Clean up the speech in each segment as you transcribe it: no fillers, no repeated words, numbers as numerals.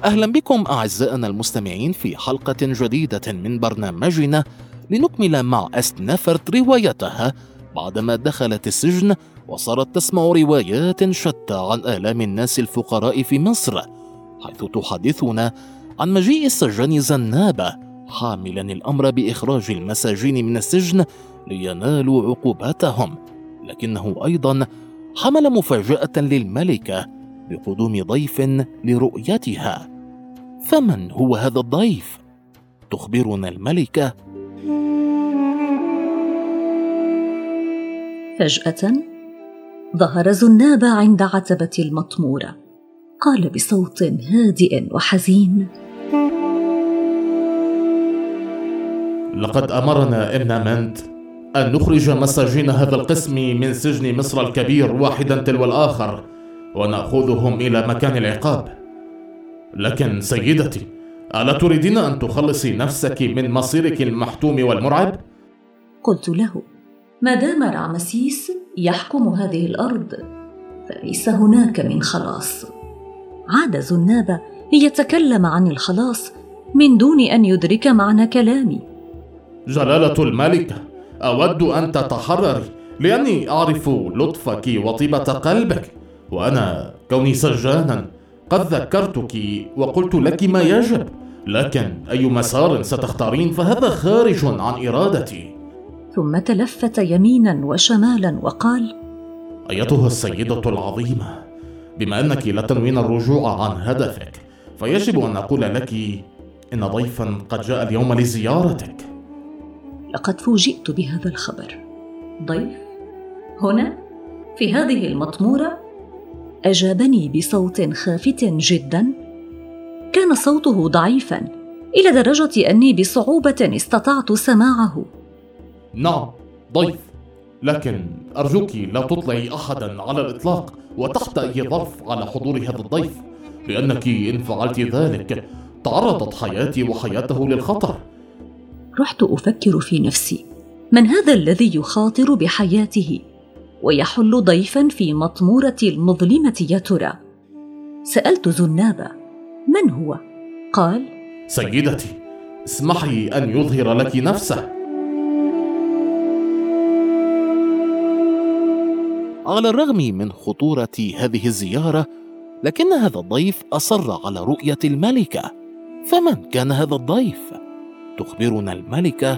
أهلا بكم أعزائنا المستمعين في حلقة جديدة من برنامجنا لنكمل مع أستنافرت روايتها بعدما دخلت السجن وصارت تسمع روايات شتى عن آلام الناس الفقراء في مصر، حيث تحدثنا عن مجيء السجان زنابة حاملا الأمر بإخراج المساجين من السجن لينالوا عقوباتهم، لكنه أيضا حمل مفاجأة للملكة بقدوم ضيف لرؤيتها. فمن هو هذا الضيف؟ تخبرنا الملكة. فجأة ظهر زنابة عند عتبة المطمورة، قال بصوت هادئ وحزين: لقد أمرنا إمنامنت أن نخرج مساجين هذا القسم من سجن مصر الكبير واحدا تلو الآخر ونأخذهم إلى مكان العقاب. لكن سيدتي، ألا تريدين أن تخلصي نفسك من مصيرك المحتوم والمرعب؟ قلت له: ما دام رعمسيس يحكم هذه الأرض فليس هناك من خلاص. عاد زنابة ليتكلم عن الخلاص من دون أن يدرك معنى كلامي. جلالة الملكة، أود أن تتحرري، لأني أعرف لطفك وطيبة قلبك، وأنا كوني سجانا قد ذكرتك وقلت لك ما يجب، لكن أي مسار ستختارين فهذا خارج عن إرادتي. ثم تلفت يمينا وشمالا وقال: أيتها السيدة العظيمة، بما أنك لا تنوين الرجوع عن هدفك فيجب أن أقول لك إن ضيفا قد جاء اليوم لزيارتك. لقد فوجئت بهذا الخبر. ضيف؟ هنا؟ في هذه المطمورة؟ أجابني بصوت خافت جدا. كان صوته ضعيفا إلى درجة أني بصعوبة استطعت سماعه. نعم، ضيف، لكن أرجوك لا تطلعي أحدا على الإطلاق وتحت أي ظرف على حضور هذا الضيف، لأنك إن فعلت ذلك تعرضت حياتي وحياته للخطر. رحت أفكر في نفسي، من هذا الذي يخاطر بحياته ويحل ضيفا في مطمورة المظلمة يا ترى؟ سألت زنابة: من هو؟ قال: سيدتي، اسمحي أن يظهر لك نفسه. على الرغم من خطورة هذه الزيارة، لكن هذا الضيف أصر على رؤية الملكة. فمن كان هذا الضيف؟ تخبرنا الملكة.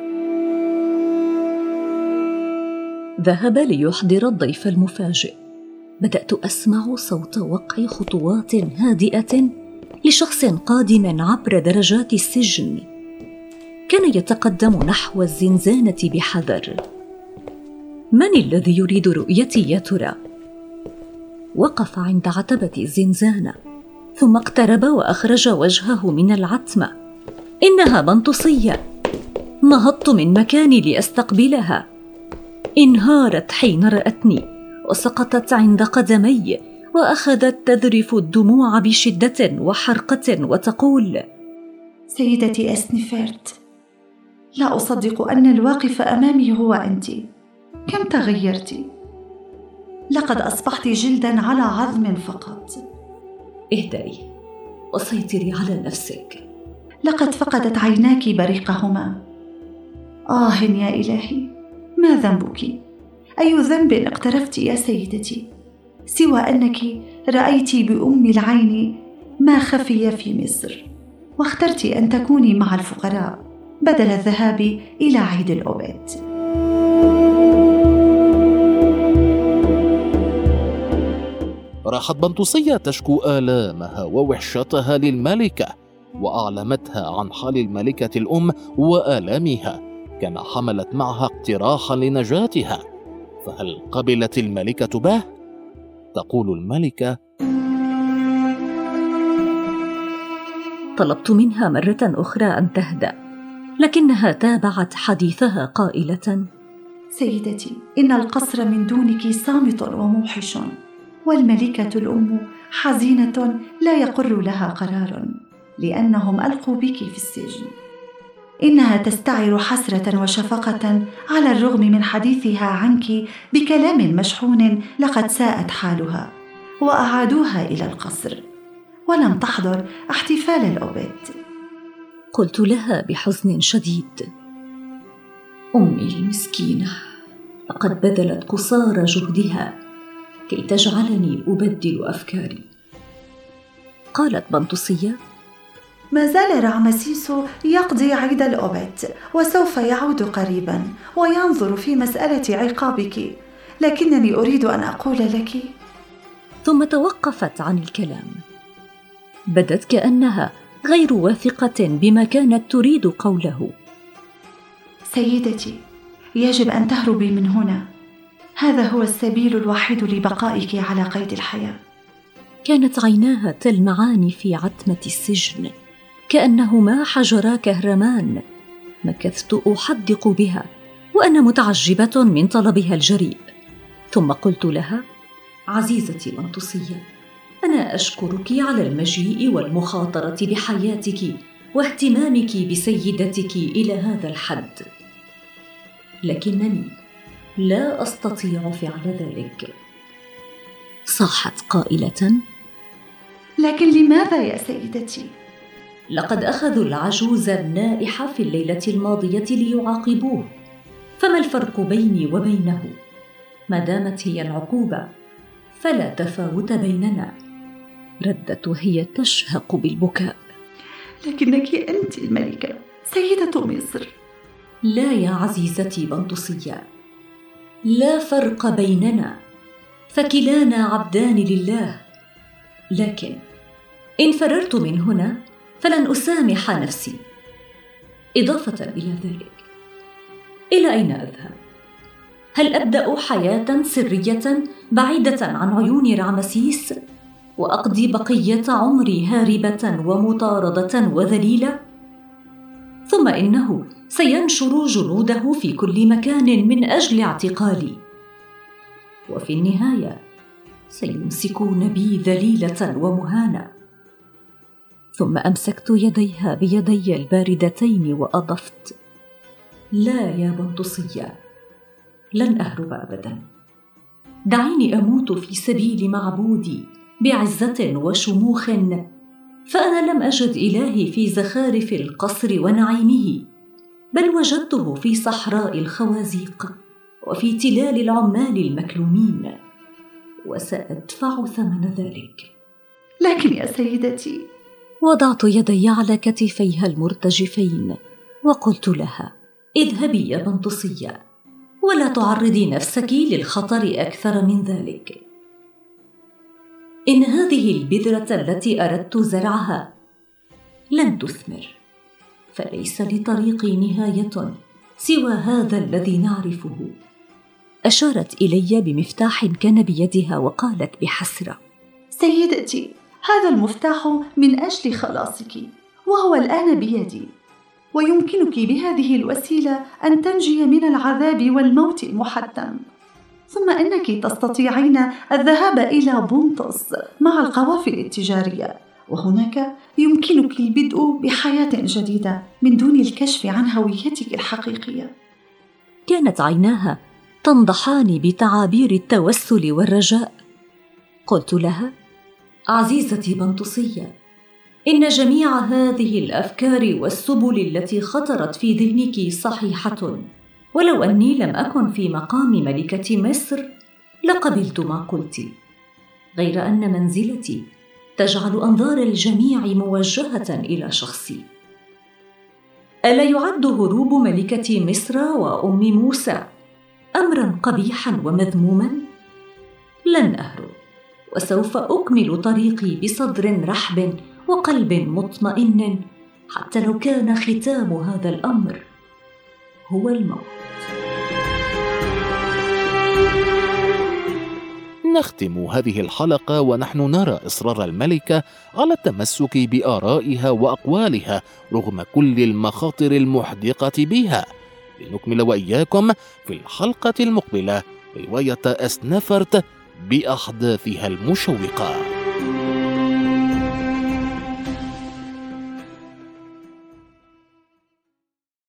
ذهب ليحضر الضيف المفاجئ. بدأت أسمع صوت وقع خطوات هادئة لشخص قادم عبر درجات السجن. كان يتقدم نحو الزنزانة بحذر. من الذي يريد رؤيتي يا ترى؟ وقف عند عتبة الزنزانة، ثم اقترب وأخرج وجهه من العتمة. إنها بنطسية. نهضت من مكاني لأستقبلها. انهارت حين رأتني وسقطت عند قدمي، وأخذت تذرف الدموع بشدة وحرقة وتقول: سيدتي أستنافرت، لا أصدق أن الواقف أمامي هو أنت. كم تغيرت! لقد أصبحت جلدا على عظم فقط. اهدئي وسيطري على نفسك. لقد فقدت عيناك بريقهما. يا إلهي، ما ذنبك؟ أي ذنب اقترفت يا سيدتي، سوى أنك رأيت بأم العين ما خفي في مصر، واخترت أن تكوني مع الفقراء بدل الذهاب إلى عيد الأبات. راحت بنطسية تشكو آلامها ووحشتها للملكة، وأعلمتها عن حال الملكة الأم وآلامها، كما حملت معها اقتراحا لنجاتها. فهل قبلت الملكة به؟ تقول الملكة: طلبت منها مرة أخرى أن تهدأ، لكنها تابعت حديثها قائلة: سيدتي، إن القصر من دونك صامت وموحش، والملكة الأم حزينة لا يقر لها قرار، لأنهم ألقوا بك في السجن. إنها تستعر حسرة وشفقة على الرغم من حديثها عنك بكلام مشحون لقد ساءت حالها، وأعادوها إلى القصر. ولم تحضر احتفال الأوبيد. قلت لها بحزن شديد: أمي المسكينة لقد بذلت قصارى جهدها كي تجعلني أبدل أفكاري. قالت بنطسية: ما زال رعمسيس يقضي عيد الأوبيد، وسوف يعود قريبا وينظر في مسألة عقابك، لكنني أريد أن أقول لك. ثم توقفت عن الكلام. بدت كأنها غير واثقة بما كانت تريد قوله. سيدتي، يجب أن تهربي من هنا، هذا هو السبيل الوحيد لبقائك على قيد الحياة. كانت عيناها تلمعان في عتمة السجن كأنهما حجرا كهرمان. مكثت أحدق بها وأنا متعجبة من طلبها الجريء. ثم قلت لها: عزيزتي بنطسية، أنا أشكرك على المجيء والمخاطرة بحياتك واهتمامك بسيدتك إلى هذا الحد، لكنني لا أستطيع فعل ذلك. صاحت قائلة: لكن لماذا يا سيدتي؟ لقد أخذوا العجوز النائحة في الليلة الماضية ليعاقبوه، فما الفرق بيني وبينه؟ ما دامت هي العقوبة فلا تفاوت بيننا. ردت وهي تشهق بالبكاء: لكنك أنت الملكة، سيدة مصر. لا يا عزيزتي بنطسية، لا فرق بيننا، فكلانا عبدان لله. لكن إن فررت من هنا فلن أسامح نفسي. إضافة إلى ذلك، إلى أين أذهب؟ هل أبدأ حياة سرية بعيدة عن عيون رعمسيس وأقضي بقية عمري هاربة ومطاردة وذليلة؟ ثم إنه سينشر جنوده في كل مكان من أجل اعتقالي، وفي النهاية سيمسكون بي ذليلة ومهانة. ثم أمسكت يديها بيدي الباردتين وأضفت: لا يا بنطسية، لن أهرب أبدا. دعيني أموت في سبيل معبودي بعزة وشموخ، فأنا لم أجد إلهي في زخارف القصر ونعيمه، بل وجدته في صحراء الخوازيق وفي تلال العمال المكلومين، وسأدفع ثمن ذلك. لكن يا سيدتي، وضعت يدي على كتفيها المرتجفين وقلت لها: اذهبي يا بنطسية، ولا تعرضي نفسك للخطر أكثر من ذلك. إن هذه البذرة التي أردت زرعها لن تثمر، فليس لطريقي نهاية سوى هذا الذي نعرفه. أشارت إلي بمفتاح كان بيدها وقالت بحسرة: سيدتي، هذا المفتاح من أجل خلاصك، وهو الآن بيدي، ويمكنك بهذه الوسيلة أن تنجي من العذاب والموت المحتم. ثم إنك تستطيعين الذهاب إلى بونطس مع القوافل التجارية، وهناك يمكنك البدء بحياة جديدة من دون الكشف عن هويتك الحقيقية. كانت عيناها تنضحان بتعابير التوسل والرجاء. قلت لها: عزيزتي بنطسية، إن جميع هذه الأفكار والسبل التي خطرت في ذهنك صحيحة، ولو أني لم أكن في مقام ملكة مصر لقبلت ما قلت، غير أن منزلتي تجعل أنظار الجميع موجهة إلى شخصي. ألا يعد هروب ملكة مصر وأم موسى أمرا قبيحا ومذموما؟ لن أهرب، وسوف أكمل طريقي بصدر رحب وقلب مطمئن، حتى لو كان ختام هذا الأمر هو الموت. نختم هذه الحلقة ونحن نرى إصرار الملكة على التمسك بآرائها وأقوالها رغم كل المخاطر المحدقة بها. لنكمل وإياكم في الحلقة المقبلة رواية أسنفرت بأحداثها المشوقة.